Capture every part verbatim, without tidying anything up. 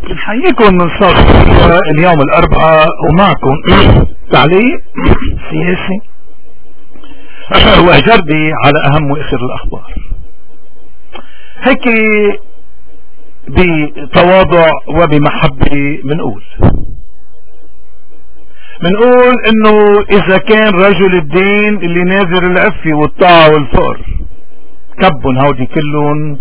نحييكم من صوت اليوم الأربعاء ومعكم تعليق سياسي وجردي على أهم وآخر الأخبار. هيك بتواضع وبمحبة منقول منقول انه اذا كان رجل الدين اللي ناظر العفة والطاعة والفقر كبن هودي كلهم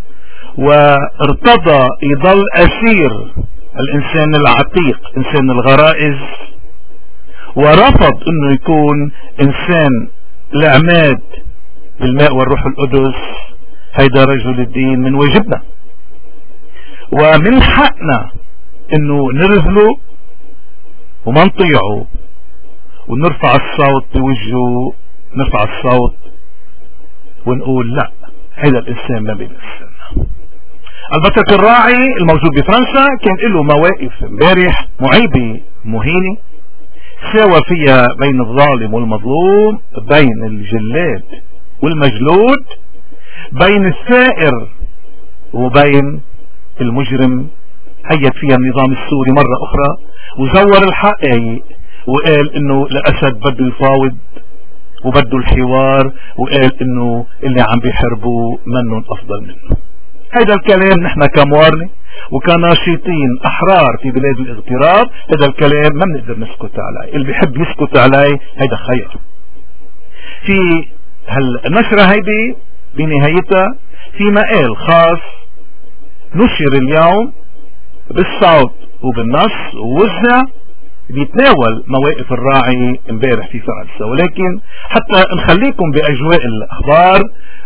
وارتضى يضل اسير الانسان العتيق انسان الغرائز ورفض انه يكون انسان العماد بالماء والروح القدس، هيدا رجل الدين من واجبنا ومن حقنا انه نرذله وما نطيعه ونرفع الصوت بوجهه، نرفع الصوت ونقول لا، هذا الانسان ما بيمثلنا. البطريرك الراعي الموجود بفرنسا كان له مواقف امبارح معيبة مهينة ساوى فيها بين الظالم والمظلوم، بين الجلاد والمجلود، بين الثائر وبين المجرم. هيت فيها النظام السوري مرة اخرى وزور الحقائق وقال انه الاسد بده يفاوض وبده الحوار، وقال انه اللي عم بيحاربوا منهم افضل منه. هذا الكلام نحن كموارنة وكناشطين احرار في بلاد الاغتراب، هذا الكلام ما بنقدر نسكت عليه، اللي بيحب يسكت عليه هذا خير. في هالنشرة هيدي بنهايتها في مقال خاص نشر اليوم بالصوت وبالنص ووزع بيتناول مواقف الراعي امبارح في فرنسا، ولكن حتى نخليكم باجواء الاخبار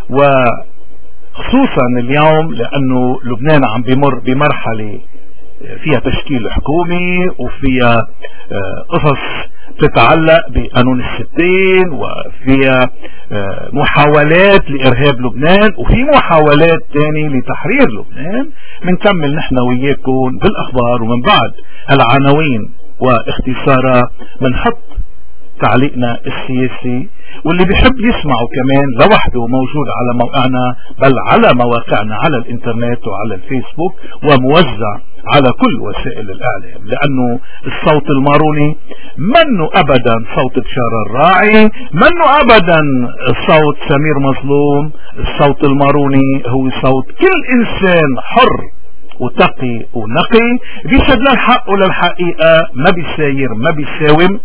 وخصوصا اليوم لانه لبنان عم بمر بمرحلة فيها تشكيل حكومي وفيها قصص تتعلق بقانون الستين وفيها محاولات لإرهاب لبنان وفي محاولات تاني لتحرير لبنان. منكمل نحن وياكم بالأخبار ومن بعد العناوين واختصارها منحط تعليقنا السياسي، واللي بيحب يسمعه كمان لوحده موجود على موقعنا بل على مواقعنا على الانترنت وعلى الفيسبوك وموزع على كل وسائل الاعلام، لانه الصوت الماروني منه ابدا صوت بشار الراعي، منه ابدا صوت سمير مظلوم. الصوت الماروني هو صوت كل انسان حر وتقي ونقي بيشهد للحق وللحقيقة، ما بيساير ما بيساوم،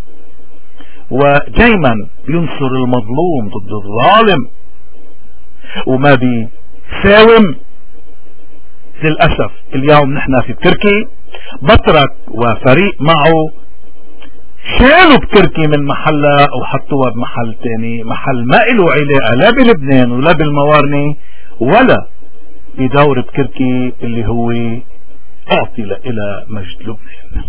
ودايما بينصر المظلوم ضد الظالم وما بيساوم. للأسف اليوم نحن في تركي بطرك وفريق معه شالوا بتركي من محلها وحطوها بمحل تاني، محل ما له علاقة لا بلبنان ولا بالموارنة ولا بدور بتركي اللي هو اعطي الى مجد لبنان.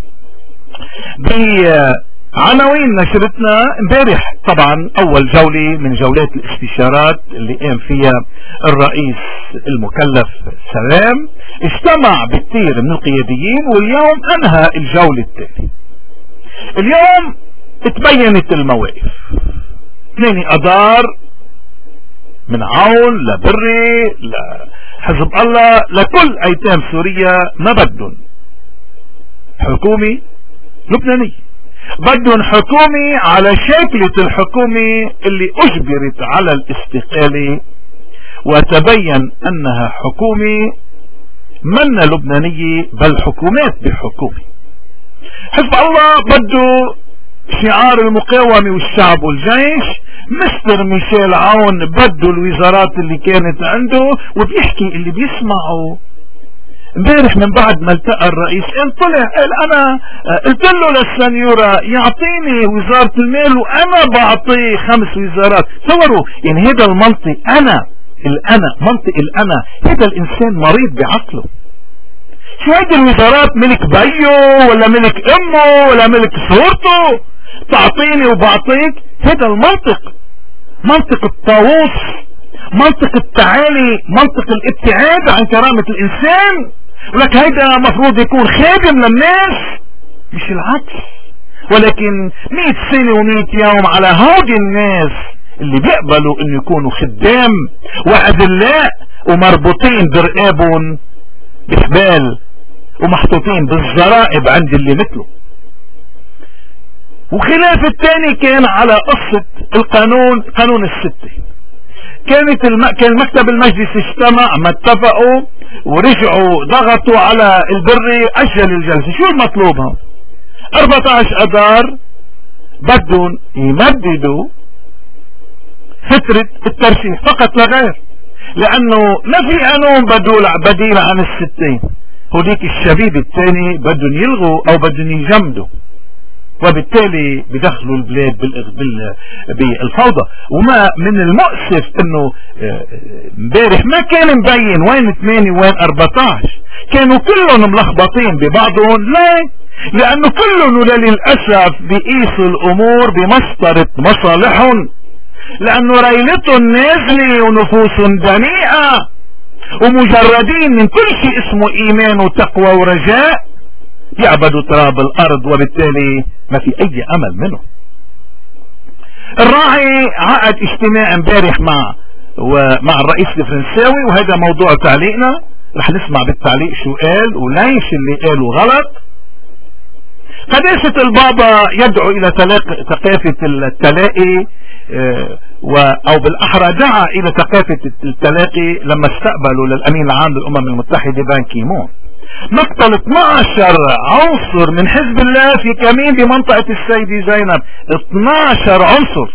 بعناوين نشرتنا امبارح طبعا اول جولة من جولات الاستشارات اللي قام فيها الرئيس المكلف سلام، اجتمع بكثير من القياديين واليوم انهى الجولة الثانية. اليوم اتبينت المواقف، اثنين اذار من عون لبري لحزب الله لكل ايتام سوريا ما بدهم حكومة لبنانية، بدهم حكومة على شكلة الحكومة اللي اجبرت على الاستقالة وتبين انها حكومة من لبنانية بل حكومات بحكومة. حزب الله بده شعار المقاومة والشعب والجيش، مستر ميشيل عون بده الوزارات اللي كانت عنده، وبيحكي اللي بيسمعه. امبارح من بعد ما التقى الرئيس قال طلع قال انا قلت له للسنيورة يعطيني وزارة المال وانا بعطيه خمس وزارات. تصوروا يعني هذا المنطق، انا الانا منطق الانا، هذا الانسان مريض بعقله. شو هيدي الوزارات ملك بيو ولا ملك امه ولا ملك صورته تعطيني وبعطيك؟ هذا المنطق منطق الطاووس، منطق التعالي، منطق الابتعاد عن كرامة الانسان. ولك هيدا مفروض يكون خادم للناس مش العكس. ولكن مئة سنة ومئة يوم على هودي الناس اللي بيقبلوا انه يكونوا خدام واذلاء ومربوطين برقابهم بحبال ومحطوطين بالزرائب عند اللي مثله. وخلاف الثاني كان على قصة القانون، قانون الستة. كانت الم... كان مكتب المجلس اجتمع، ما اتفقوا ورجعوا ضغطوا على البري، اجل الجلسة. شو المطلوب هون؟ أربعة عشر اذار بدهم يمددوا فترة الترشيح فقط لا غير، لانه ما في قانون بديل عن الستين. هوديك الشبيب الثاني بدهم يلغوا او بدهم يجمدوا، وبالتالي بدخلوا البلاد بالفوضى. وما من المؤسف انه امبارح ما كان مبين وين ثمانية وين أربعة عشر، كانوا كلهم ملخبطين ببعضهم. ليه؟ لانه كلهم للاسف بيقيسوا الامور بمسطرة مصالحهم، لانه ريلتهم نازلة ونفوسهم دنيئة ومجردين من كل شيء اسمه ايمان وتقوى ورجاء، يعبدوا تراب الارض، وبالتالي ما في اي امل منه. الراعي عقد اجتماع امبارح مع ومع الرئيس الفرنساوي، وهذا موضوع تعليقنا، رح نسمع بالتعليق شو قال وليش اللي قالوا غلط. قداسة البابا يدعو الى ثقافة التلاقي، اه و او بالاحرى دعا الى ثقافة التلاقي لما استقبلوا للامين العام للامم المتحدة بان كيمون مقتل اثني عشر عنصر من حزب الله في كمين بمنطقة السيدة زينب. اثني عشر عنصر.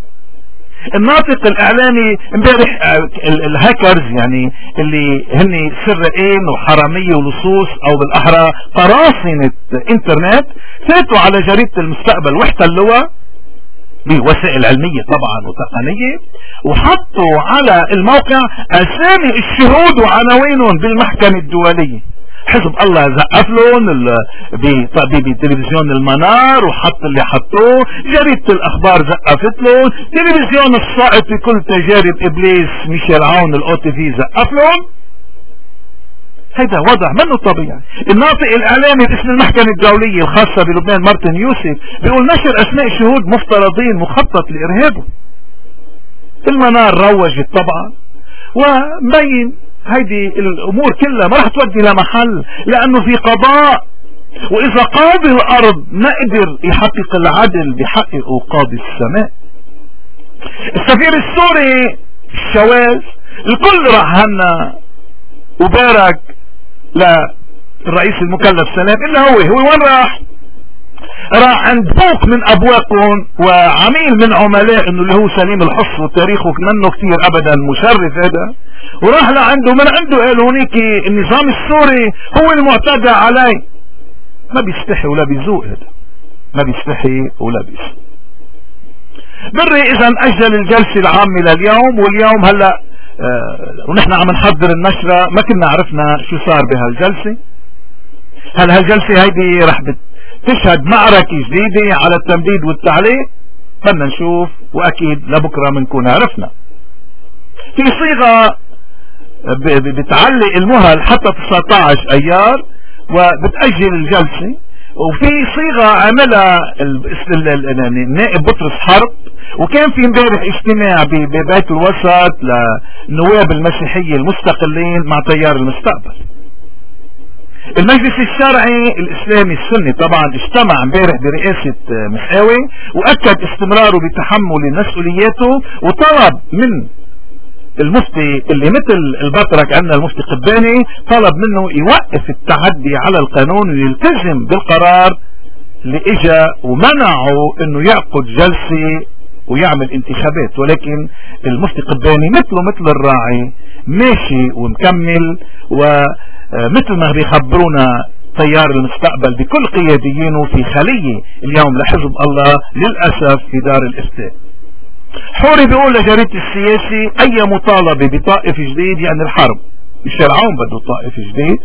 الناطق الاعلامي امبارح الهاكرز، يعني اللي هن سرقين وحرامية ولصوص او بالاحرى قراصنة انترنت، فاتوا على جريدة المستقبل واحتلوها بوسائل علمية طبعا وتقنية، وحطوا على الموقع اسامي الشهود وعناوينهم بالمحكمة الدولية. حزب الله زقف لهم بتلفزيون المنار وحط اللي حطوه، جريدة الاخبار زقفت له، تلفزيون الصائد في كل تجارب ابليس ميشيل عون الاو تي في زقف لهم. هذا وضع منه طبيعي. الناطق الاعلامي باسم المحكمة الدولية الخاصة بلبنان مارتن يوسف بيقول نشر اسماء شهود مفترضين مخطط لارهابه. المنار روجت طبعا ومبين هيدي الامور كلها ما رح تودي لمحل، لانه في قضاء، واذا قاضي الارض ما قدر يحقق العدل بحقه قاضي السماء. السفير السوري الشواذ الكل راح هنا وبارك للرئيس المكلف سلام، الا هو هو وين راح؟ راح عند بوق من ابواقهم وعميل من عملاء انه اللي هو سليم الحص، وتاريخه منه كثير ابدا مشرف هذا، وراح لعنده من عنده قال هونيك النظام السوري هو المعتدى عليه. ما بيستحي ولا بيذوق، هذا ما بيستحي ولا بيذوق. بري اذا اجل الجلسة العامة لليوم، واليوم هلا آه ونحن عم نحضر النشرة ما كنا عرفنا شو صار بهالجلسة. هل هالجلسة هيدي رح تشهد معركة جديدة على التمديد والتعليق؟ بدنا نشوف، واكيد لبكرة بنكون عرفنا. في صيغة بتعلق المهل حتى تسعة عشر ايار وبتأجل الجلسة، وفي صيغة عملها النائب بطرس حرب، وكان في امبارح اجتماع ببيت الوسط للنواب المسيحية المستقلين مع تيار المستقبل. المجلس الشرعي الاسلامي السني طبعا اجتمع امبارح برئاسة مساوي، واكد استمراره بتحمل مسؤولياته، وطلب من المفتي اللي مثل البطرك عندنا المفتي قباني، طلب منه يوقف التعدي على القانون ويلتزم بالقرار اللي اجا ومنعه انه يعقد جلسة ويعمل انتخابات. ولكن المفتي قباني مثله مثل الراعي ماشي ومكمل، ومثل ما بيخبرونا تيار المستقبل بكل قياديينه في خلية اليوم لحزب الله للأسف في دار الافتاء. حوري بيقول لجريدة السياسي اي مطالبة بطائف جديد يعني الحرب. الشرعون بده طائف جديد.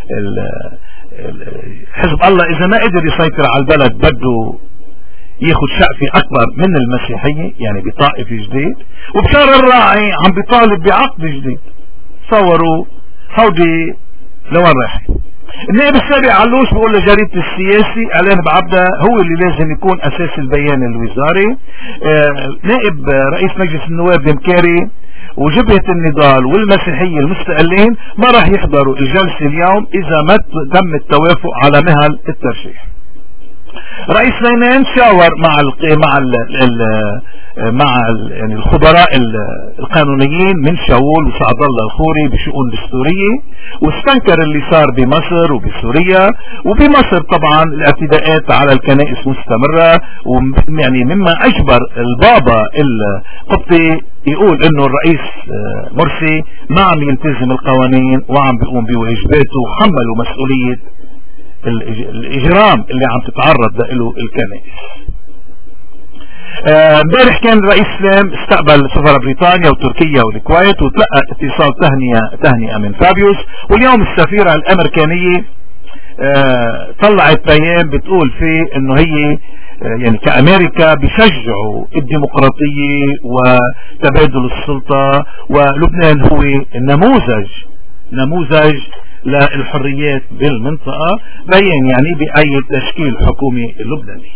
حزب الله اذا ما قدر يسيطر على البلد بده ياخد شقفة اكبر من المسيحية، يعني بطائف جديد. وبشار الراعي عم بيطالب بعقد جديد. تصوروا هودي لوين رايحين. النائب السابق علوش بيقول لجريدة السياسي اعلان بعبدة هو اللي لازم يكون اساس البيان الوزاري. آه نائب رئيس مجلس النواب دمكاري وجبهة النضال والمسيحية المستقلين ما راح يحضروا الجلسة اليوم اذا ما تم التوافق على مهل الترشيح. رئيس لينان شاور مع ال مع ال ال مع ال يعني الخبراء القانونيين من شاول وسعد الله الخوري بشؤون دستورية، واستنكر اللي صار بمصر وبسوريا. وبمصر طبعا الاعتداءات على الكنائس مستمرة، ويعني مما اجبر البابا القبطي يقول انه الرئيس مرسي ما عم يلتزم القوانين وعم بيقوم بواجباته وحملوا مسؤولية الاجرام اللي عم تتعرض له الكنائس. امبارح آه كان رئيس سلام استقبل سفراء بريطانيا وتركيا والكويت وتلقى اتصال تهنئة تهنئة من فابيوس. واليوم السفيرة الامريكانية آه طلعت بيان بتقول فيه انه هي آه يعني كامريكا بيشجعوا الديمقراطية وتبادل السلطة، ولبنان هو نموذج نموذج للحريات بالمنطقة، بيان يعني بأي تشكيل حكومي اللبناني.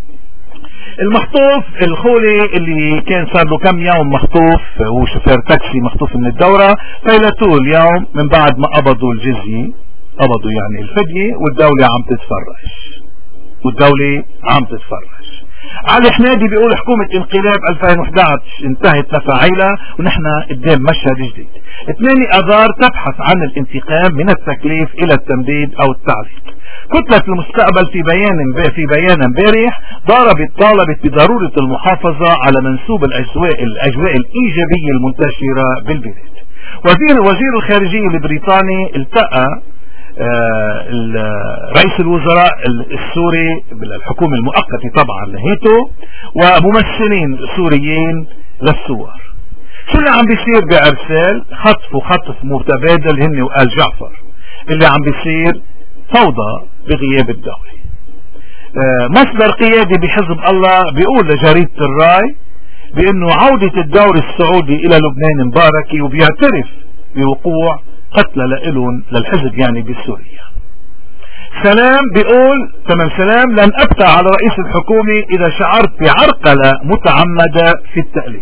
المخطوف الخولي اللي كان صار له كم يوم مخطوف، هو شوفير تاكسي مخطوف من الدورة، فيلتوه اليوم من بعد ما قبضوا الجزية، قبضوا يعني الفدية، والدولة عم تتفرج والدولة عم تتفرج. علي حنادي بيقول حكومة انقلاب ألفين وإحدى عشر انتهت مفاعيلها ونحن قدام مشهد جديد. ثمانية اذار تبحث عن الانتقام من التكليف الى التمديد او التعليق. كتلة المستقبل في بيان في بيان امبارح ضربت طالبت بضرورة المحافظة على منسوب الاجواء الاجواء الايجابية المنتشرة بالبلاد. وزير وزير الخارجية البريطاني التقى آه رئيس الوزراء السوري بالحكومة المؤقتة طبعا لهيتو وممثلين سوريين للثوار. شو اللي عم بيصير بأرسال؟ خطف وخطف متبادل هن وآل جعفر. اللي عم بيصير فوضى بغياب الدولة. آه مصدر قيادي بحزب الله بيقول لجريدة الراي بانه عودة الدور السعودي الى لبنان مباركة، وبيعترف بوقوع قتل لإلون للحزب يعني بسوريا. سلام بيقول تمام سلام لن ابتع على رئيس الحكومة اذا شعرت بعرقلة متعمدة في التأليف.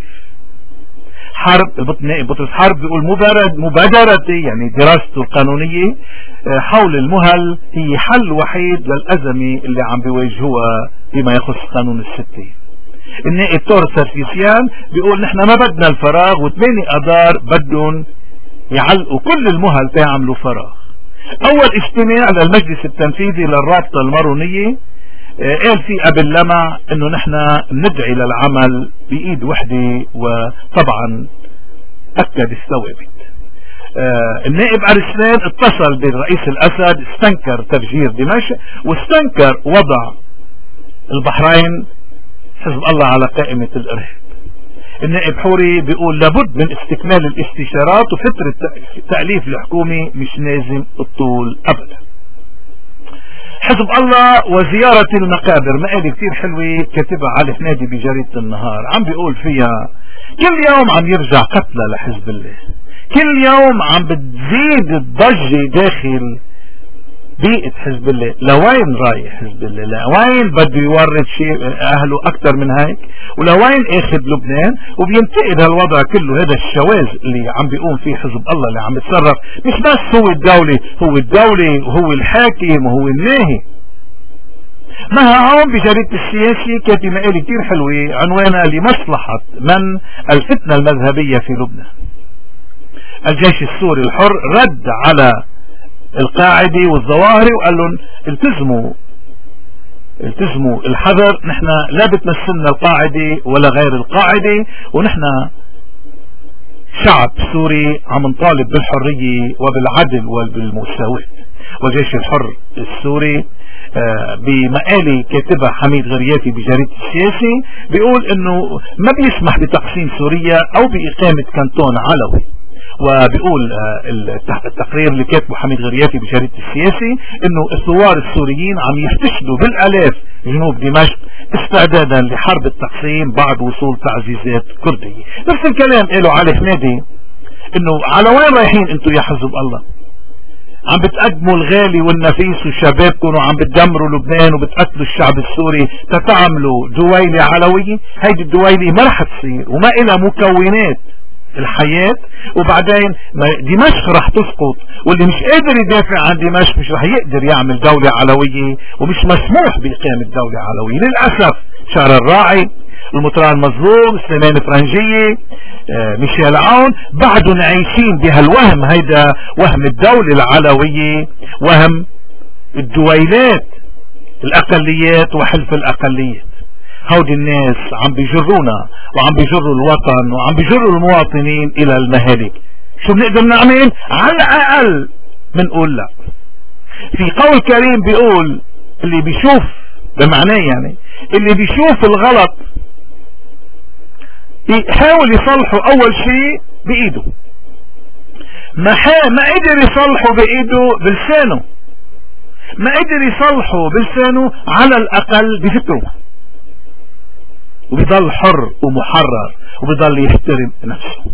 حرب بطرس حرب بيقول مبادرتي يعني دراسته القانونية حول المهل هي حل وحيد للأزمة اللي عم بيواجهوها فيما يخص قانون الستين. النائب تور سرفيسيان بيقول نحن ما بدنا الفراغ، وثمانية اذار بدهم يعلقوا كل المهل تيعملوا فراغ. اول اجتماع للمجلس التنفيذي للرابطة المارونية قال فيه قبل لمع انه نحن ندعي للعمل بايد وحدة، وطبعا اكد الثوابت. آه النائب ارسلان اتصل بالرئيس الاسد، استنكر تفجير دمشق واستنكر وضع البحرين حزب الله على قائمة الارهاب. النائب حوري بيقول لابد من استكمال الاستشارات، وفترة تأليف الحكومة مش لازم الطول ابدا. حزب الله وزيارة المقابر، مقالة كتير حلوة كاتبها علي حنادي بجريدة النهار، عم بيقول فيها كل يوم عم يرجع قتلى لحزب الله، كل يوم عم بتزيد الضجة داخل بيئة حزب الله. لوين رايح حزب الله؟ لوين بده يورد شيء اهله اكتر من هيك؟ ولوين اخذ لبنان؟ وبينتقد هالوضع كله، هذا الشواذ اللي عم بيقوم فيه حزب الله اللي عم يتصرف. مش بس هو الدولة، هو الدولة وهو الحاكم وهو الناهي. ما هون بجريدة السياسي كاتب مقالة كتير حلوة عنوانها لمصلحة من الفتنة المذهبية في لبنان. الجيش السوري الحر رد على القاعدة والظواهري وقال لهم التزموا التزموا الحذر، نحن لا بتمثلنا القاعدة ولا غير القاعدة، ونحن شعب سوري عم نطالب بالحرية وبالعدل وبالمساواة. والجيش الحر السوري آه بمقالة كاتبها حميد غرياتي بجريدة السياسي بيقول انه ما بيسمح بتقسيم سوريا او بإقامة كانتون علوي. وبيقول التقرير اللي كاتبه حميد غرياتي بجريدة السياسي انه الثوار السوريين عم يحتشدوا بالالاف جنوب دمشق استعدادا لحرب التقسيم بعد وصول تعزيزات كردية. نفس الكلام قاله علي حنادي انه على وين رايحين انتو يا حزب الله؟ عم بتقدموا الغالي والنفيس وشبابكم وعم بتدمروا لبنان وبتقتلوا الشعب السوري تتعملوا دويلة علوية. هيدي الدويلة ما رح تصير وما إلها مكونات الحياة، وبعدين دمشق راح تسقط، واللي مش قادر يدافع عن دمشق مش راح يقدر يعمل دولة علوية، ومش مسموح بإقامة دولة علوية للأسف. شارع الراعي، المطران المظلوم، سليمان فرنجية، آه، ميشيل عون، بعدهم عايشين بهالوهم. هيدا وهم الدولة العلوية، وهم الدويلات الأقليات وحلف الأقليات. هودي الناس عم بيجرونا وعم بيجروا الوطن وعم بيجروا المواطنين الى المهالك. شو بنقدر نعمل؟ على الاقل بنقول لا. في قول كريم بيقول اللي بيشوف، بمعناه يعني اللي بيشوف الغلط يحاول يصلحه اول شيء بايده، ما ما قدر يصلحه بايده بلسانه، ما قدر يصلحه بلسانه على الاقل بفكره، وبيضل حر ومحرر وبيضل يحترم نفسه.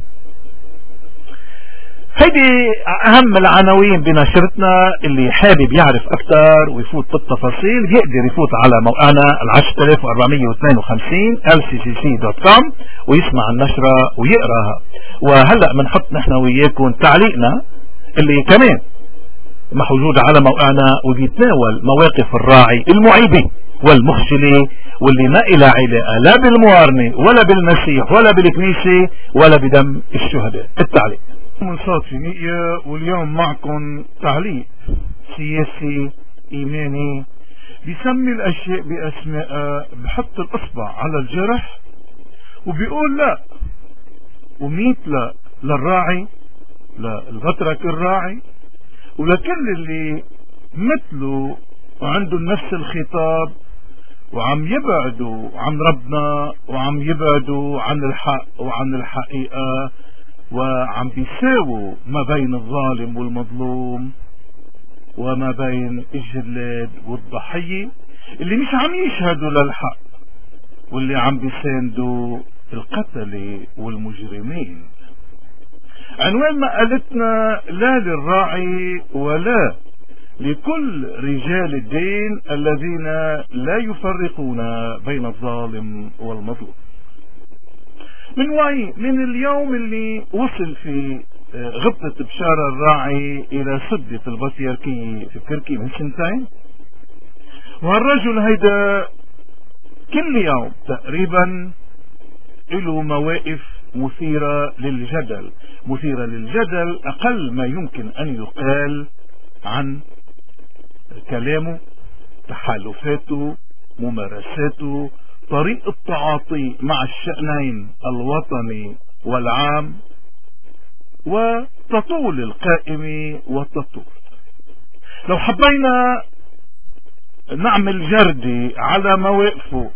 هيدي اهم العناوين بنشرتنا. اللي حابب يعرف اكثر ويفوت بالتفاصيل بيقدر يفوت على موقعنا العشرة آلاف وأربعمية واثنين وخمسين إل سي سي سي دوت كوم ويسمع النشرة ويقراها. وهلأ بنحط نحن وياكم تعليقنا اللي كمان موجود على موقعنا، وبيتناول مواقف الراعي المعيبة والمخجلة واللي ما إلى علاقة لا بالموارنة ولا بالمسيح ولا بالكنيسة ولا بدم الشهداء. التعليق من صوت في نية، واليوم معكم تعليق سياسي إيماني بيسمي الأشياء بأسماء، بحط الإصبع على الجرح وبيقول لا، وميت لا للراعي، للغترك الراعي، ولكل اللي مثله وعندهم نفس الخطاب وعم يبعدوا عن ربنا وعم يبعدوا عن الحق وعن الحقيقة، وعم بيساووا ما بين الظالم والمظلوم وما بين الجلاد والضحية، اللي مش عم يشهدوا للحق واللي عم بيساندوا القتلة والمجرمين. عنوان مقالتنا لا للراعي ولا لكل رجال الدين الذين لا يفرقون بين الظالم والمظلوم. من وعي من اليوم اللي وصل في غبطة بشارة الراعي الى سدة البطيركية في كركي من سنتين، وهالرجل هيدا كل يوم تقريبا له مواقف مثيرة للجدل، مثيرة للجدل اقل ما يمكن ان يقال عن كلامه، تحالفاته، ممارساته، طريقة التعاطي مع الشأنين الوطني والعام، وتطول القائمة وتطول. لو حبينا نعمل جردي على مواقفه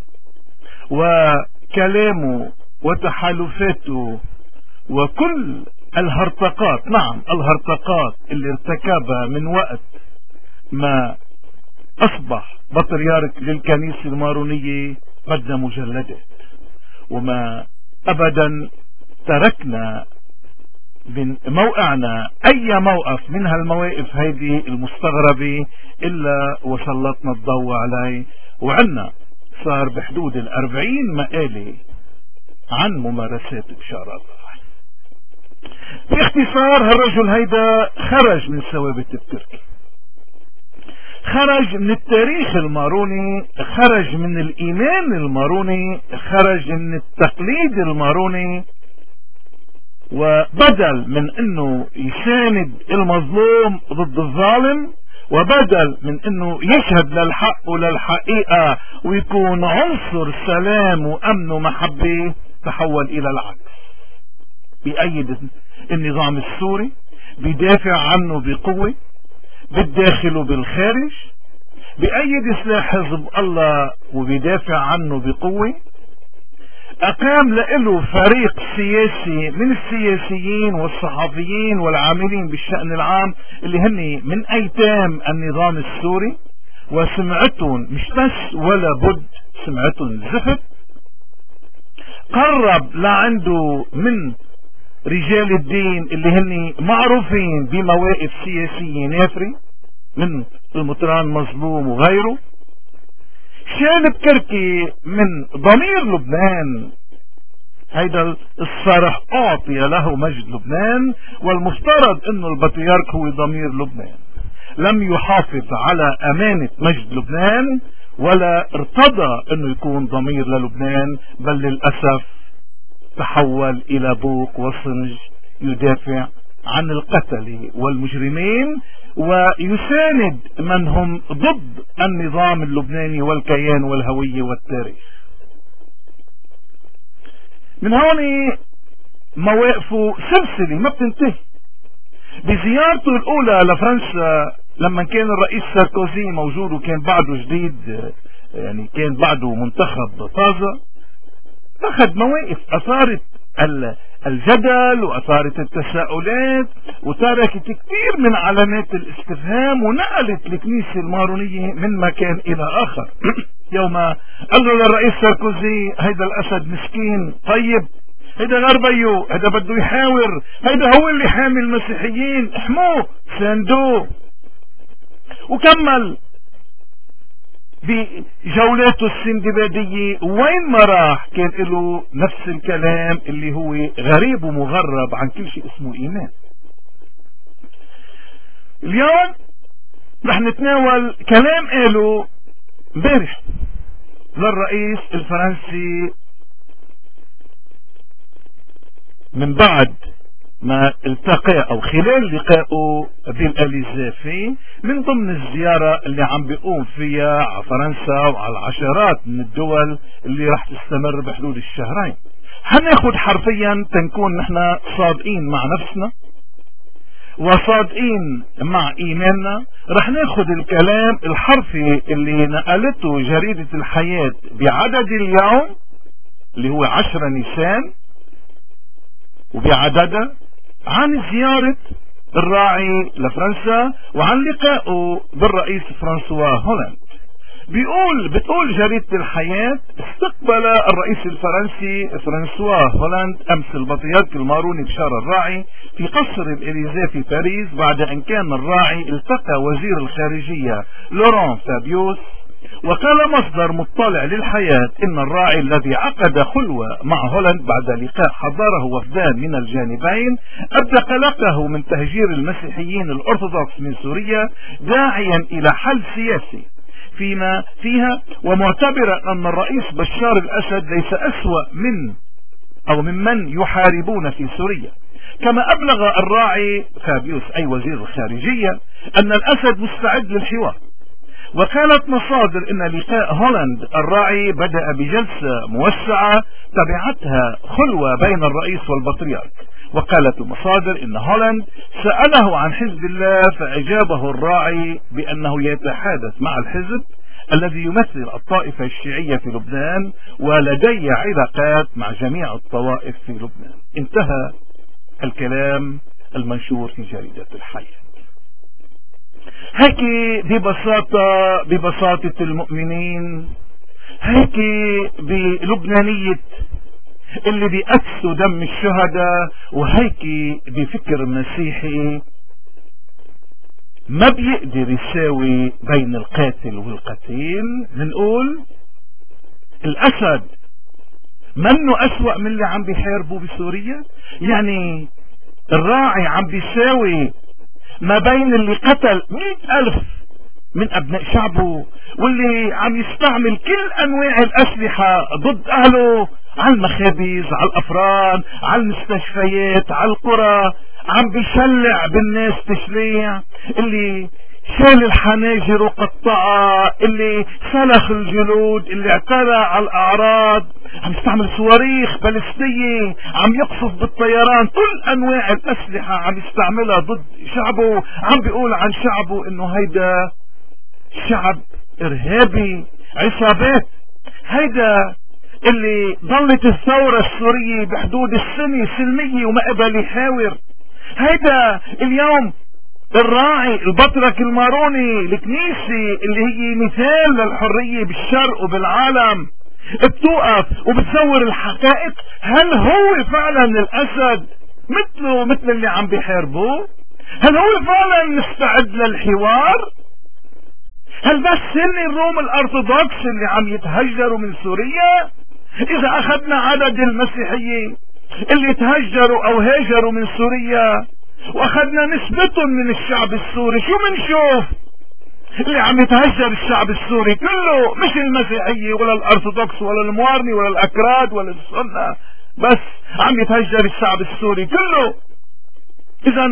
وكلامه وتحالفاته وكل الهرطقات، نعم الهرطقات اللي ارتكبها من وقت ما اصبح بطريرك للكنيسة المارونية، بدنا مجلدات، وما ابدا تركنا من موقعنا اي موقف من هالمواقف هيدي المستغربة الا وسلطنا الضوء عليه، وعنا صار بحدود الاربعين مقالة عن ممارسات بشارة الراعي. باختصار هالرجل هيدا خرج من ثوابت التركي، خرج من التاريخ الماروني، خرج من الإيمان الماروني، خرج من التقليد الماروني، وبدل من انه يساند المظلوم ضد الظالم، وبدل من انه يشهد للحق وللحقيقة ويكون عنصر سلام وامن ومحبة، تحول الى العكس. بيأيد النظام السوري، بيدافع عنه بقوة بالداخل وبالخارج، بأيد سلاح حزب الله وبيدافع عنه بقوة، أقام له فريق سياسي من السياسيين والصحفيين والعاملين بالشأن العام اللي هن من أيتام النظام السوري، وسمعتهم مش بس ولا بد سمعتهم زفت. قرب لعنده من رجال الدين اللي هن معروفين بمواقف سياسية نافرة من المطران مظلوم وغيره، شال بكركي من ضمير لبنان هيدا الصرح اعطي له مجد لبنان، والمفترض انه البطريرك هو ضمير لبنان. لم يحافظ على امانة مجد لبنان ولا ارتضى انه يكون ضمير للبنان، بل للأسف تحول الى بوق وصنج يدافع عن القتل والمجرمين ويساند من هم ضد النظام اللبناني والكيان والهوية والتاريخ. من هون مواقفه سلسلة ما بتنتهي. بزيارته الاولى لفرنسا لما كان الرئيس ساركوزي موجود وكان بعده جديد، يعني كان بعده منتخب طازة، اخذ مواقف اثارت الجدل واثارت التساؤلات وتركت كثير من علامات الاستفهام، ونقلت الكنيسة المارونية من مكان الى اخر. يوم قال له للرئيس ساركوزي هيدا الاسد مسكين طيب، هيدا غربيو، هيدا بده يحاور، هيدا هو اللي حامي المسيحيين، احموه ساندوه. وكمل بجولاته السندبادية، وين ما راح كان له نفس الكلام اللي هو غريب ومغرب عن كل شيء اسمه ايمان. اليوم رح نتناول كلام قاله امبارح للرئيس الفرنسي من بعد ما التقى او خلال لقائه بالاليزافي، من ضمن الزيارة اللي عم بيقوم فيها على فرنسا وعلى العشرات من الدول اللي رح تستمر بحدود الشهرين. هناخد حرفيا تنكون نحن صادقين مع نفسنا وصادقين مع ايماننا. رح ناخد الكلام الحرفي اللي نقلته جريدة الحياة بعدد اليوم اللي هو عشرة نيسان وبعددها عن زيارة الراعي لفرنسا وعن لقائه بالرئيس فرانسوا هولاند. بيقول بتقول جريدة الحياة: استقبل الرئيس الفرنسي فرانسوا هولاند امس البطريرك الماروني بشار الراعي في قصر الإليزيه في باريس، بعد ان كان الراعي التقى وزير الخارجية لوران فابيوس. وقال مصدر مطلع للحياة ان الراعي الذي عقد خلوة مع هولاند بعد لقاء حضره وفدان من الجانبين ابدى قلقه من تهجير المسيحيين الارثوذكس من سوريا، داعيا الى حل سياسي فيما فيها، ومعتبرا ان الرئيس بشار الاسد ليس اسوأ من او ممن يحاربون في سوريا. كما ابلغ الراعي فابيوس اي وزير الخارجية ان الاسد مستعد للحوار. وقالت مصادر ان لقاء هولاند الراعي بدأ بجلسة موسعة تبعتها خلوة بين الرئيس والبطريرك. وقالت المصادر ان هولاند سأله عن حزب الله، فاجابه الراعي بانه يتحادث مع الحزب الذي يمثل الطائفة الشيعية في لبنان ولدي علاقات مع جميع الطوائف في لبنان. انتهى الكلام المنشور في جريدة الحياة. هيك ببساطة ببساطة المؤمنين، هيك بلبنانية اللي بيأكسوا دم الشهداء، وهيك بفكر مسيحي ما بيقدر يساوي بين القاتل والقتيل. بنقول الأسد منه أسوأ من اللي عم بيحاربوا بسوريا. يعني الراعي عم بيساوي ما بين اللي قتل مئة ألف من أبناء شعبه واللي عم يستعمل كل أنواع الأسلحة ضد أهله على المخابز، على الأفران، على المستشفيات، على القرى، عم بيشلع بالناس تشليع، اللي شال الحناجر وقطعها، اللي سلخ الجلود، اللي اعتدى على الأعراض، عم يستعمل صواريخ باليستية، عم يقصف بالطيران، كل أنواع الأسلحة عم يستعملها ضد شعبه. عم بيقول عن شعبه إنه هيدا شعب إرهابي، عصابات. هيدا اللي ظلت الثورة السورية بحدود السنة سلمية وما قبل يحاور. هيدا اليوم الراعي البطرك الماروني الكنيسة اللي هي مثال للحرية بالشرق وبالعالم بتوقف وبتصور الحقائق. هل هو فعلا الأسد مثله مثل اللي عم بيحاربوه؟ هل هو فعلا مستعد للحوار؟ هل بس هن الروم الأرثوذكس اللي عم يتهجروا من سوريا؟ اذا اخذنا عدد المسيحيين اللي تهجروا او هاجروا من سوريا واخذنا نسبتهم من الشعب السوري، شو منشوف؟ اللي عم يتهجر الشعب السوري كله، مش المسيحية ولا الارثوذكس ولا الموارني ولا الاكراد ولا السنة، بس عم يتهجر الشعب السوري كله. اذا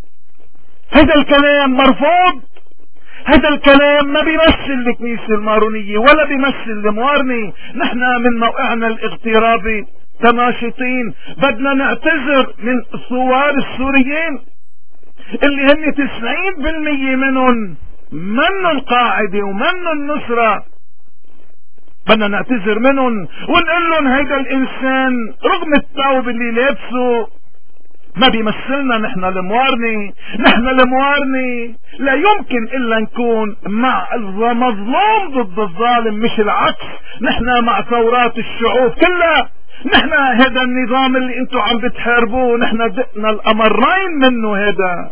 هذا الكلام مرفوض، هذا الكلام ما بيمثل الكنيسة المارونية ولا بيمثل الموارني. نحن من موقعنا الاغترابي كناشطين بدنا نعتذر من الثوار السوريين اللي هن تسعين بالمية منهم منن القاعدة ومنن النصرة، بدنا نعتذر منهم ونقول لهم هيدا الانسان رغم الثوب اللي لابسه ما بيمثلنا. نحن الموارني، نحن الموارني لا يمكن الا نكون مع المظلوم ضد الظالم، مش العكس. نحن مع ثورات الشعوب كلها. نحن هذا النظام اللي انتم عم بتحاربوه نحن دقنا الامرين منه هذا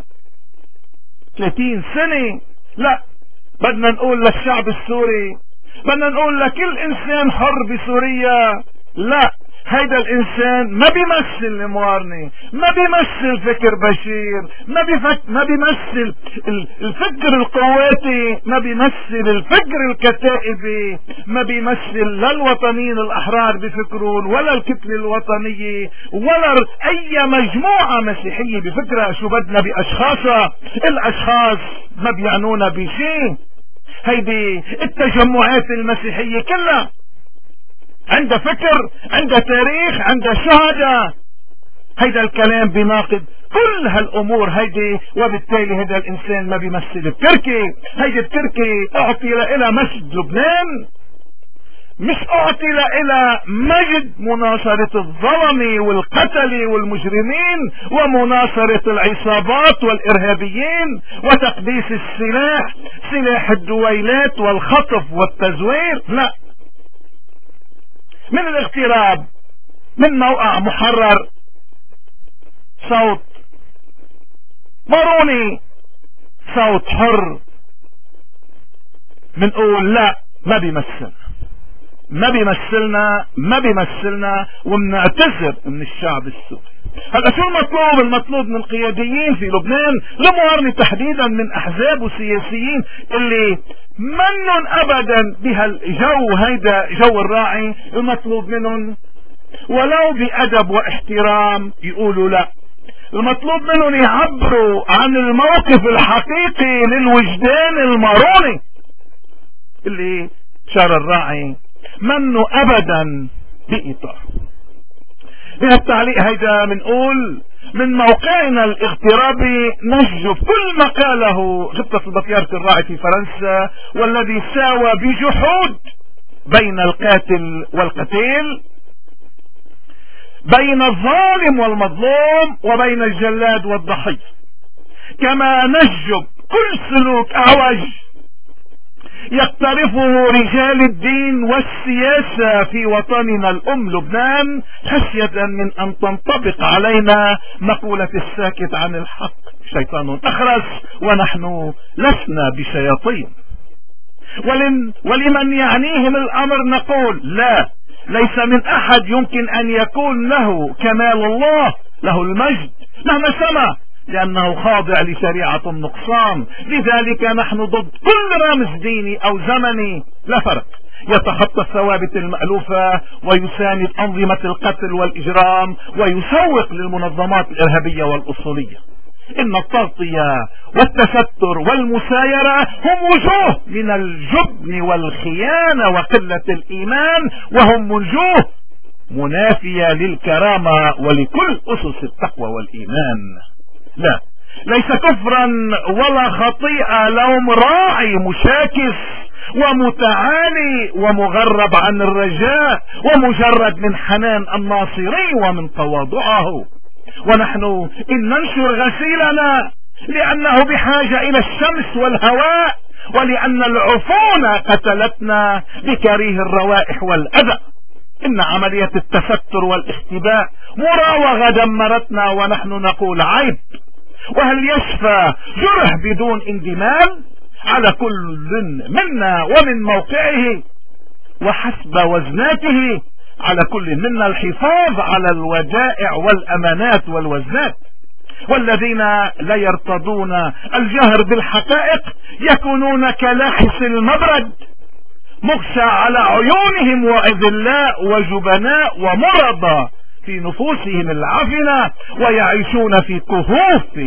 ثلاثين سنة. لا، بدنا نقول للشعب السوري، بدنا نقول لكل انسان حر بسوريا، لا، هيدا الانسان ما بيمثل الموارني، ما بيمثل فكر بشير، ما بيفك ما بيمثل الفكر القواتي، ما بيمثل الفكر الكتائبي، ما بيمثل لا الوطنيين الاحرار بفكرون ولا الكتلة الوطنية ولا اي مجموعة مسيحية بفكرها. شو بدنا باشخاصها؟ الاشخاص ما بيعنونا بشيء. هيدي التجمعات المسيحية كلها عندها فكر، عندها تاريخ، عندها شهداء. هيدا الكلام بيناقض كل هالامور هيدي، وبالتالي هيدا الانسان ما بيمثل التركي. هيدي التركي اعطي لها مسجد لبنان، مش اعطي لها مجد مناصرة الظلمة والقتلة والمجرمين ومناصرة العصابات والارهابيين وتقديس السلاح، سلاح الدويلات والخطف والتزوير. لا، من الاغتراب، من موقع محرر صوت ماروني، صوت حر، منقول لا، ما بيمثلنا، ما بيمثلنا، ما بيمثلنا، ومنعتذر من الشعب السوري. هلا شو المطلوب؟ المطلوب من القياديين في لبنان، الموارنة تحديدا، من احزاب وسياسيين اللي منن ابدا بهالجو هيدا جو الراعي، المطلوب منهم ولو بادب واحترام يقولوا لا. المطلوب منهم يعبروا عن الموقف الحقيقي للوجدان الماروني اللي شار الراعي منه ابدا باطار. بهالتعليق هيدا منقول من موقعنا الاغترابي نجب كل ما قاله غبطة البطيارة الراعي في فرنسا، والذي ساوى بجحود بين القاتل والقتيل، بين الظالم والمظلوم، وبين الجلاد والضحية. كما نجب كل سلوك اعوج يقترفه رجال الدين والسياسة في وطننا الأم لبنان، خشية من أن تنطبق علينا مقولة الساكت عن الحق شيطان أخرس، ونحن لسنا بشياطين. ولن ولمن يعنيهم الأمر نقول لا، ليس من أحد يمكن أن يكون له كمال الله، له المجد مهما سمى، لأنه خاضع لشريعة النقصان. لذلك نحن ضد كل رمز ديني أو زمني، لا فرق، يتخطى الثوابت المألوفة ويساند أنظمة القتل والإجرام ويسوق للمنظمات الإرهابية والأصولية. إن التغطية والتستر والمسايرة هم وجوه من الجبن والخيانة وقلة الإيمان، وهم وجوه منافية للكرامة ولكل أسس التقوى والإيمان. لا، ليس كفرا ولا خطيئة لهم راعي مشاكس ومتعالي ومغرب عن الرجاء ومجرد من حنان الناصري ومن تواضعه. ونحن إن ننشر غسيلنا لأنه بحاجة إلى الشمس والهواء، ولأن العفون قتلتنا بكريه الروائح والأذى. إن عملية التستر والاختباء مراوغة دمرتنا، ونحن نقول عيب. وهل يشفى جرح بدون اندمال؟ على كل منا ومن موقعه وحسب وزناته على كل منا الحفاظ على الودائع والأمانات والوزنات، والذين لا يرتضون الجهر بالحقائق يكونون كلاحس المبرد، مغشى على عيونهم وأذلاء وجبناء ومرضى في نفوسهم العفنة، ويعيشون في كهوف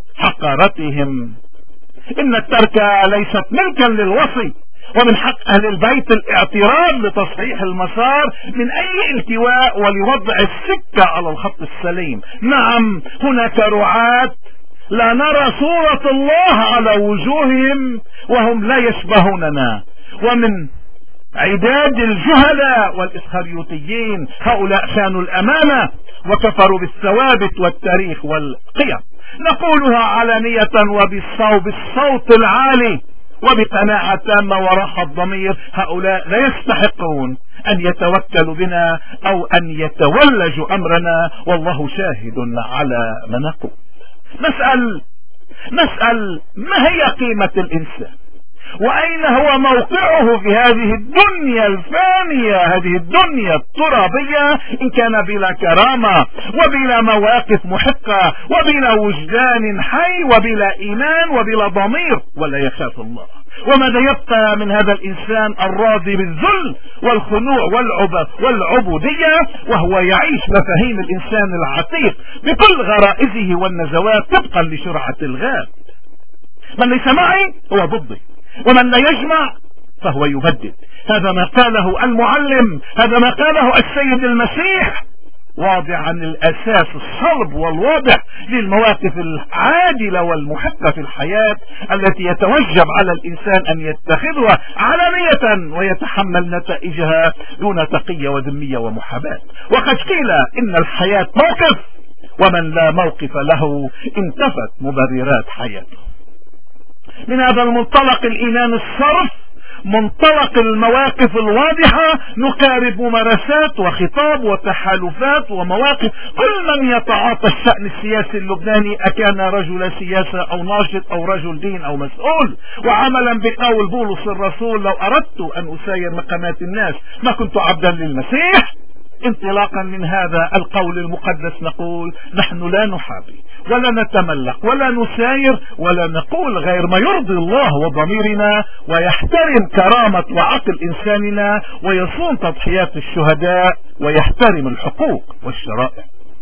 حقارتهم. إن الترك ليست ملكا للوصي، ومن حق أهل البيت الاعتراض لتصحيح المسار من أي التواء ولوضع السكة على الخط السليم. نعم، هناك رعاة لا نرى صورة الله على وجوههم وهم لا يشبهوننا، ومن عداد الجهلاء والإسخريوطيين هؤلاء خانوا الأمانة وكفروا بالثوابت والتاريخ والقيم. نقولها علانية وبالصوت العالي وبقناعة تامة وراحة ضمير، هؤلاء لا يستحقون أن يتوكلوا بنا أو أن يتولجوا أمرنا، والله شاهد على ما نقول. نسأل نسأل ما هي قيمة الإنسان، وأين هو موقعه في هذه الدنيا الفانية، هذه الدنيا الترابية، إن كان بلا كرامة وبلا مواقف محقة وبلا وجدان حي وبلا إيمان وبلا ضمير ولا يخاف الله؟ وماذا يبقى من هذا الإنسان الراضي بالذل والخنوع والعب والعبودية وهو يعيش مفاهيم الإنسان العتيق بكل غرائزه والنزوات طبقا لشرعة الغاب؟ من ليس معي هو ضدي، ومن لا يجمع فهو يبدد. هذا ما قاله المعلم، هذا ما قاله السيد المسيح، واضعا الأساس الصلب والواضح للمواقف العادلة والمحقة في الحياة التي يتوجب على الإنسان أن يتخذها علانية ويتحمل نتائجها دون تقية وذمية ومحاباة. وقد قيل إن الحياة موقف، ومن لا موقف له انتفت مبررات حياته. من هذا المنطلق الإيمان الصرف، منطلق المواقف الواضحة، نقارب ممارسات وخطاب وتحالفات ومواقف كل من يتعاطى الشأن السياسي اللبناني، أكان رجل سياسة أو ناشط أو رجل دين أو مسؤول. وعملا بقول بولس الرسول: لو أردت أن أساير مقامات الناس ما كنت عبدا للمسيح. انطلاقا من هذا القول المقدس نقول: نحن لا نحابي ولا نتملق ولا نساير ولا نقول غير ما يرضي الله وضميرنا ويحترم كرامة وعقل إنساننا ويصون تضحيات الشهداء ويحترم الحقوق والشرائع.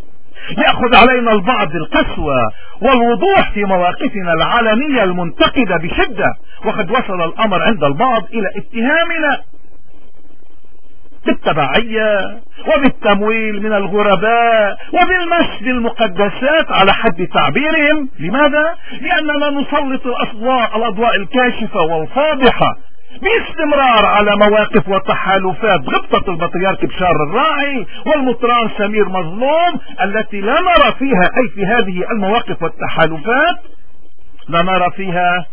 يأخذ علينا البعض القسوة والوضوح في مواقفنا العلنية المنتقدة بشدة، وقد وصل الأمر عند البعض إلى اتهامنا بالتبعية وبالتمويل من الغرباء وبالمس بالمقدسات على حد تعبيرهم. لماذا؟ لأننا نسلط الأضواء الأضواء الكاشفة والفاضحة باستمرار على مواقف وتحالفات غبطة البطريرك بشار الراعي والمطران سمير مظلوم، التي لا نرى فيها أي في هذه المواقف والتحالفات لا نرى فيها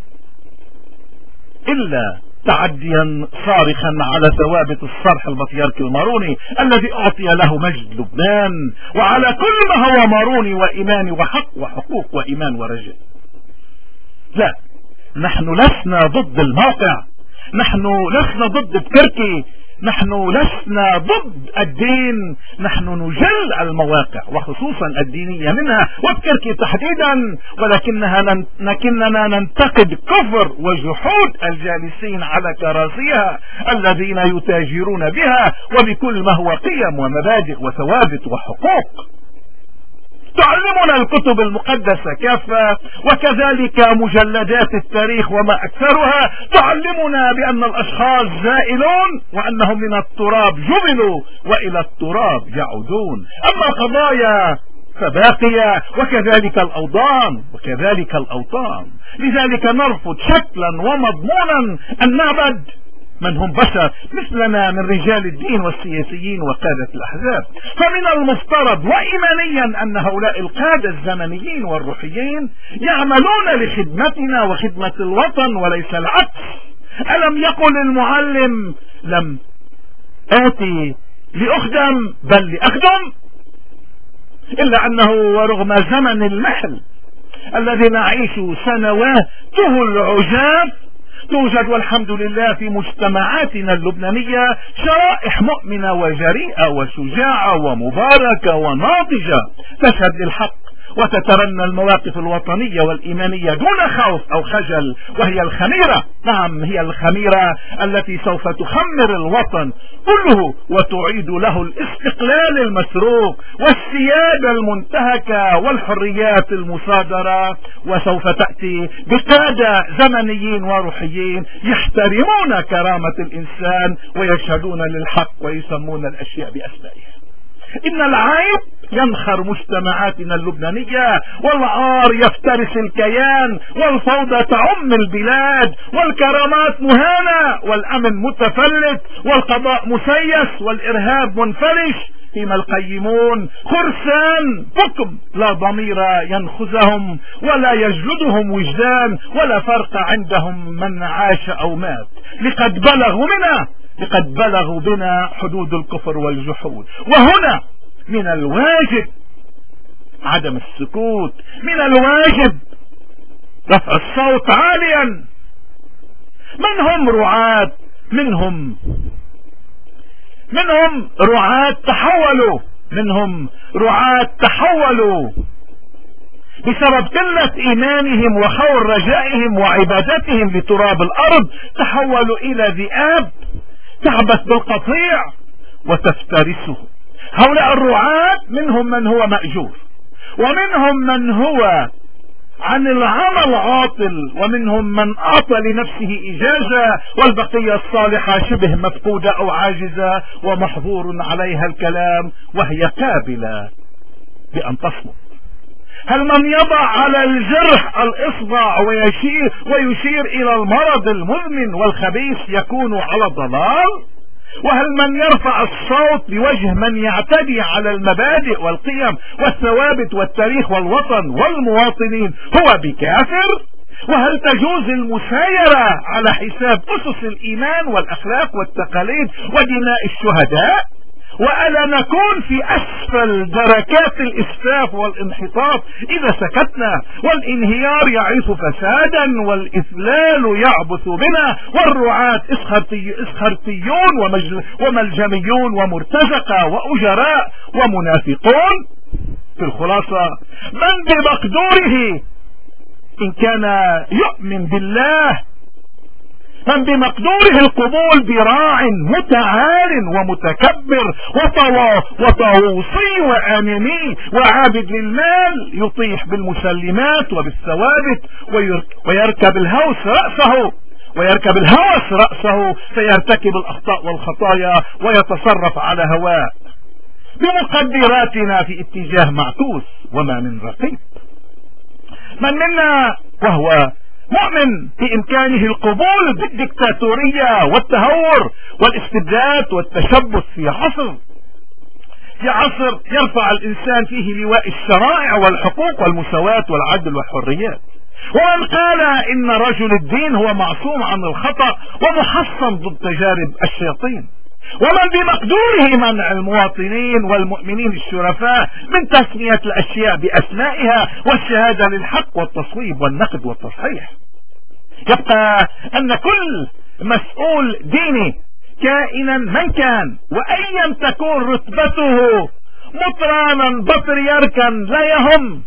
إلا تعديا صارخا على ثوابت الصرح البطريرك الماروني الذي أعطي له مجد لبنان، وعلى كل ما هو ماروني وإيماني وحق وحقوق وإيمان ورجاء. لا، نحن لسنا ضد الموقع، نحن لسنا ضد بكركي، نحن لسنا ضد الدين، نحن نجل المواقع وخصوصا الدينية منها وبكركي تحديدا، ولكنها لكننا ننتقد كفر وجحود الجالسين على كراسيها الذين يتاجرون بها وبكل ما هو قيم ومبادئ وثوابت وحقوق. تعلمنا الكتب المقدسة كافة، وكذلك مجلدات التاريخ وما أكثرها تعلمنا بأن الأشخاص زائلون وأنهم من التراب جبلوا وإلى التراب يعودون. أما قضايا فباقية، وكذلك الأوطان وكذلك الأوطان. لذلك نرفض شكلا ومضمونا أن نعبد من هم بشر مثلنا من رجال الدين والسياسيين وقادة الأحزاب. فمن المفترض وإيمانيا أن هؤلاء القادة الزمنيين والروحيين يعملون لخدمتنا وخدمة الوطن وليس العكس. ألم يقل المعلم: لم آتي لأخدم بل لأخدم؟ إلا أنه ورغم زمن المحل الذي نعيش سنواته العجاف توجد والحمد لله في مجتمعاتنا اللبنانية شرائح مؤمنة وجريئة وشجاعة ومباركة وناضجة تشهد للحق وتترنى المواقف الوطنية والإيمانية دون خوف أو خجل، وهي الخميرة، نعم هي الخميرة التي سوف تخمر الوطن كله وتعيد له الاستقلال المسروق والسيادة المنتهكة والحريات المصادرة، وسوف تأتي بقادة زمنيين وروحيين يحترمون كرامة الإنسان ويشهدون للحق ويسمون الأشياء بأسمائها. إن العيب ينخر مجتمعاتنا اللبنانية، والعار يفترس الكيان، والفوضى تعم البلاد، والكرامات مهانة، والأمن متفلت، والقضاء مسيس، والإرهاب منفلش، فيما القيمون خرسان بكم لا ضمير ينخزهم ولا يجلدهم وجدان، ولا فرق عندهم من عاش أو مات. لقد بلغوا منا لقد بلغوا بنا حدود الكفر والجحود، وهنا من الواجب عدم السكوت، من الواجب رفع الصوت عاليا. من هم رعاة منهم منهم رعاة تحولوا منهم رعاة تحولوا بسبب قلة إيمانهم وخور رجائهم وعبادتهم لتراب الأرض، تحولوا إلى ذئاب تعبث بالقطيع وتفترسه. هؤلاء الرعاة منهم من هو مأجور، ومنهم من هو عن العمل عاطل، ومنهم من أعطى لنفسه إجازة، والبقية الصالحة شبه مفقودة أو عاجزة ومحظور عليها الكلام وهي قابلة بأن تصمت. هل من يضع على الجرح الإصبع ويشير, ويشير إلى المرض المزمن والخبيث يكون على ضلال؟ وهل من يرفع الصوت بوجه من يعتدي على المبادئ والقيم والثوابت والتاريخ والوطن والمواطنين هو بكافر؟ وهل تجوز المسايرة على حساب أسس الإيمان والأخلاق والتقاليد ودماء الشهداء؟ وألا نكون في أسفل دركات الإسفاف والانحطاط إذا سكتنا، والانهيار يعيث فسادا، والإذلال يعبث بنا، والرعاة إسخرتيون وملجميون ومرتزقة وأجراء ومنافقون؟ في الخلاصة، من بمقدوره إن كان يؤمن بالله، من بمقدوره القبول براع متعال ومتكبر وطاووسي واناني وعابد للمال يطيح بالمسلمات وبالثوابت ويركب الهوس رأسه ويركب الهوس رأسه فيرتكب الأخطاء والخطايا ويتصرف على هواه بمقدراتنا في اتجاه معكوس وما من رقيب. من منا وهو مؤمن بإمكانه القبول بالدكتاتورية والتهور والاستبداد والتشبث في عصر في عصر يرفع الإنسان فيه لواء الشرائع والحقوق والمساواة والعدل والحريات، ومن قال إن رجل الدين هو معصوم عن الخطأ ومحصن ضد تجارب الشياطين، ومن بمقدوره منع المواطنين والمؤمنين الشرفاء من تسمية الأشياء بأسمائها والشهادة للحق والتصويب والنقد والتصحيح. يبقى أن كل مسؤول ديني كائنا من كان وأيا تكون رتبته مطرانا بطريركا لا يهم،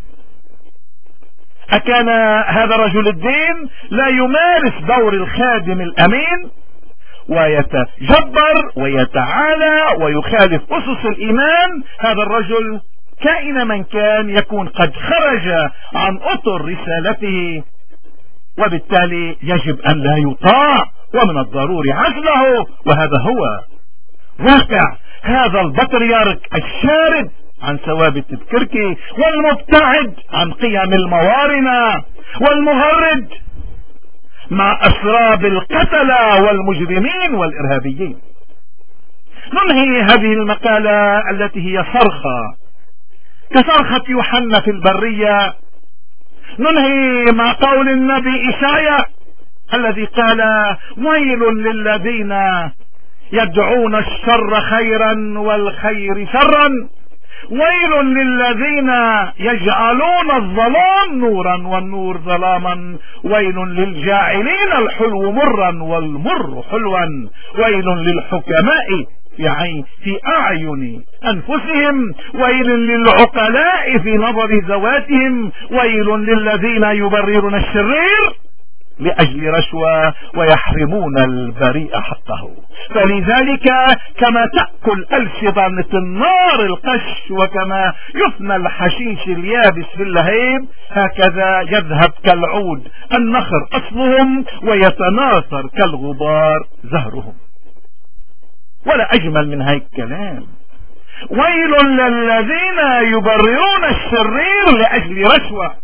أكان هذا رجل الدين لا يمارس دور الخادم الأمين ويتجبر ويتعالى ويخالف أسس الإيمان، هذا الرجل كائن من كان يكون قد خرج عن أطر رسالته، وبالتالي يجب أن لا يطاع ومن الضروري عزله. وهذا هو واقع هذا البطريرك الشارد عن ثوابت الكركي والمبتعد عن قيم الموارنة والمهرج مع أسراب القتلة والمجرمين والإرهابيين. ننهي هذه المقالة التي هي صرخة كصرخة يوحنا في البرية، ننهي مع قول النبي إشعياء الذي قال: ويل للذين يدعون الشر خيرا والخير شرا، ويل للذين يجعلون الظلام نورا والنور ظلاما، ويل للجاعلين الحلو مرا والمر حلوا، ويل للحكماء في عين في أعين أنفسهم، ويل للعقلاء في نظر ذواتهم، ويل للذين يبررون الشرير لأجل رشوة ويحرمون البريء حقه. فلذلك كما تأكل ألسنة النار القش، وكما يفنى الحشيش اليابس في اللهيب، هكذا يذهب كالعود النخر أصلهم ويتناثر كالغبار زهرهم. ولا أجمل من هاي الكلام. ويل للذين يبررون الشرير لأجل رشوة.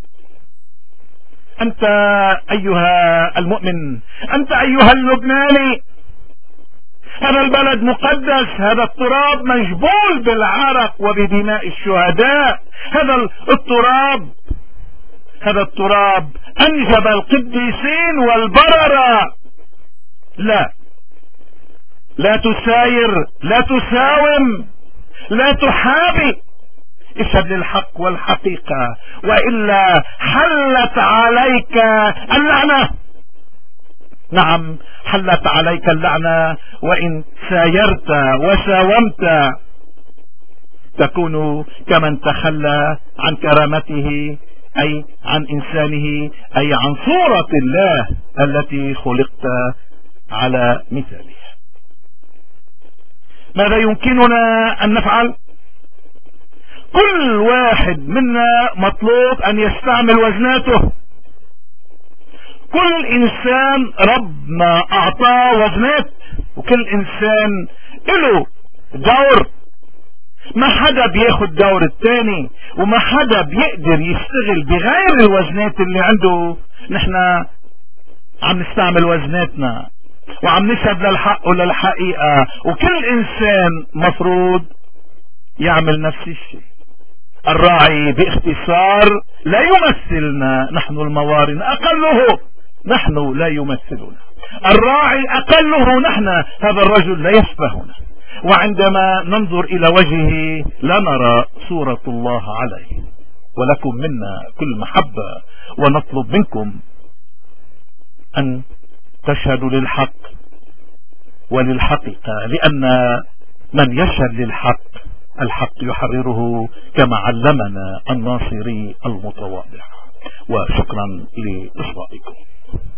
أنت أيها المؤمن، أنت أيها اللبناني، هذا البلد مقدس، هذا التراب مجبول بالعرق وبدماء الشهداء، هذا التراب هذا التراب أنجب القديسين والبررة. لا لا تساير، لا تساوم، لا تحابي، اشهد للحق والحقيقة، وإلا حلت عليك اللعنة. نعم حلت عليك اللعنة، وإن سايرت وساومت تكون كمن تخلى عن كرامته، أي عن إنسانه، أي عن صورة الله التي خلقت على مثالها. ماذا يمكننا أن نفعل؟ كل واحد منا مطلوب أن يستعمل وزناته. كل إنسان ربنا أعطاه وزنات، وكل إنسان له دور. ما حدا بياخد دور التاني، وما حدا بيقدر يشتغل بغير الوزنات اللي عنده. نحن عم نستعمل وزناتنا وعم نشهد للحق وللحقيقة، وكل إنسان مفروض يعمل نفس الشيء. الراعي باختصار لا يمثلنا نحن الموارن، أقله نحن لا يمثلنا. الراعي أقله نحن، هذا الرجل لا يشبهنا، وعندما ننظر إلى وجهه لا نرى صورة الله عليه. ولكم منا كل محبة، ونطلب منكم أن تشهدوا للحق وللحقيقة، لأن من يشهد للحق الحق يحرره، كما علمنا الناصري المتواضع. وشكرا لإصغائكم.